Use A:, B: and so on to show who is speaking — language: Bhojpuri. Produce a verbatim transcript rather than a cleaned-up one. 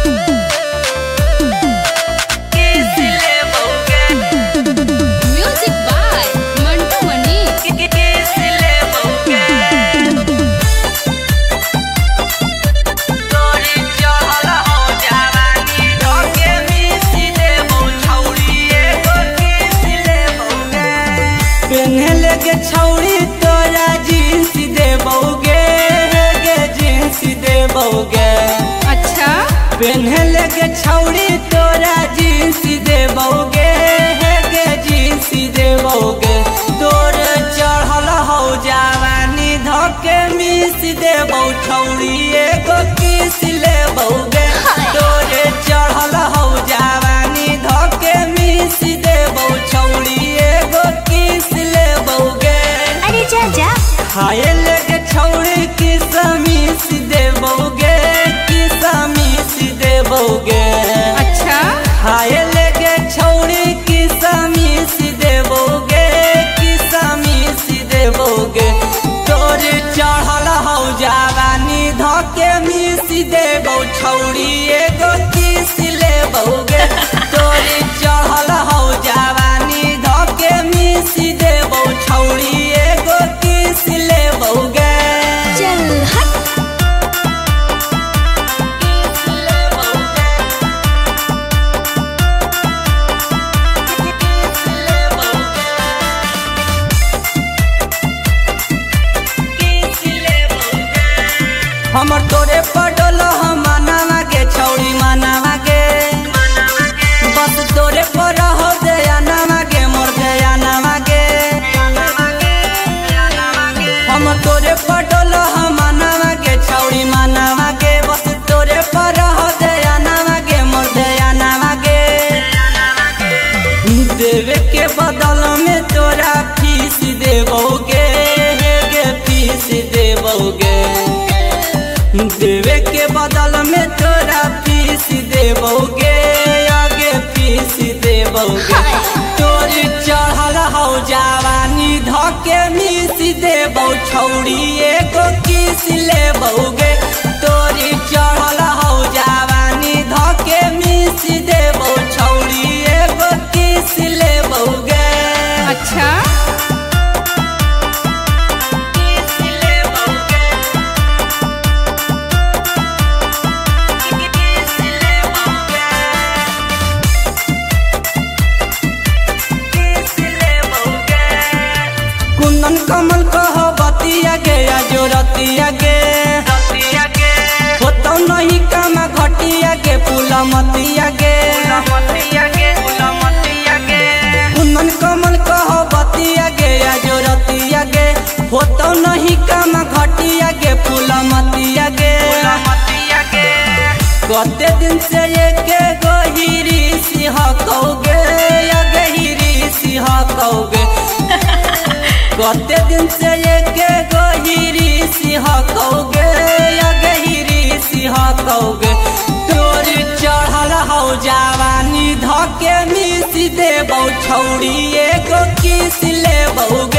A: छौड़ी तोरा जींस देबोगे गे जींस देबोगे।
B: अच्छा
A: पेन्हल के छौड़ी तोरा जींस देबोगे गे जींस देबोगे। तोर चढ़ल हो जवानी धके मिस देबो छौड़ी एगो किस लेबोगे। तोर चढ़ल हो जवानी धके मिस देबो छौड़ी एगो किस लेबोगे।
B: अरे जा जा
A: खाए लगे छौड़ी किसमिस देबोगे किसमिस देबोगे।
B: अच्छा
A: खाए लगे छौड़ी किसमिस देबोगे किसमिस देबोगे। तोर चढ़ल हो जवानी धके मिस देबो छौड़ी एगो किस लेबोगे। तोर चढ़ल हो जवानी धके मिस देबो छौड़ी एगो किस लेबोगे।
B: चल हट
A: हमर तोरे पडल हम मनावा के छौड़ी मनावा के। बस तोरे पर हो दया नामा के मोर दया नामा के। हमर तोरे पडल हम मनावा के छौड़ी मनावा के। बस तोरे पर हो दया नामा के मोर दया नामा के। देवे के बदल में तोरा फीस देबोगे गे फीस देबोगे। देवे के बदल में तोरा फीस देबोगे आगे फीस देबोगे। तोर चढ़ल हो जवानी धके मिस देबो छौड़ी एगो किस लेबोगे। तोर चढ़ल हो जवानी धके मिस देबो छौड़ी एगो किस लेबोगे।
B: अच्छा
A: कुंदन कमल कहो बतिया गे जो रतिया गे। होतो नहीं काम घटिया के पुला मतिया गे। कुंदन कमल कहो बतिया गे जो रतिया गे। होतो नहीं काम घटिया के पुला मतिया गे। कते दिन से एक गोहिरी सिंह कहोगे गहिरी सिंह कहोगे। कते दिन से एक गोहिरी सिंह कहोगे गहिरी सिंह कहोगे। तोर चढ़ल हो जवानी धके मिस देबो छौड़ी एगो किस लेबोगे।